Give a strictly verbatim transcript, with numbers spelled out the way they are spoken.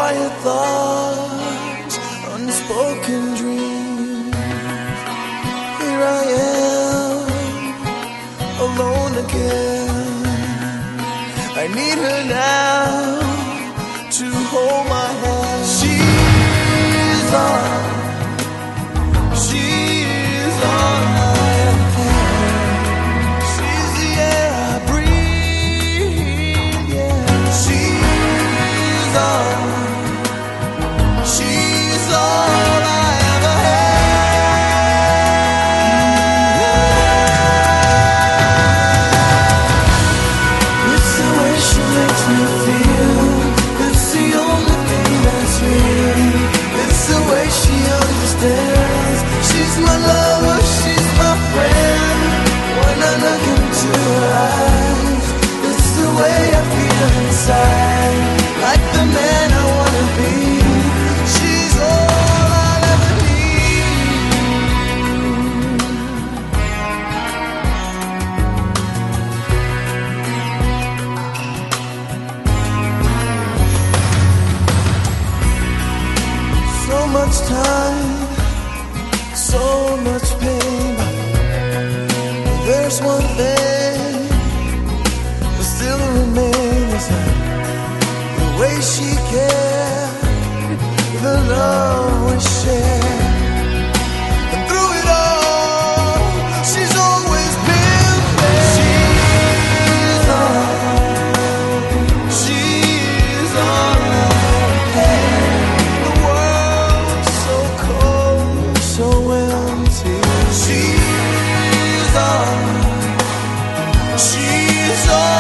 quiet thoughts, unspoken dreams. Here I am, alone again. I need her now to hold my hand. She's all, she's all I have. She's the air I breathe, yeah. She's all, she's all I ever had. It's the way she makes me feel. It's the only thing that's real. It's the way she understands. She's my lover, she's my friend. When I look into her eyes, it's the way I feel inside. Like the man I wanna be. She's all I'll ever need. So much time, so much pain. There's one thing that still remains, the way she cared, the love we shared. And through it all, she's always been there. She's all, she's all I had. The world's so cold, so empty. She's all, she's all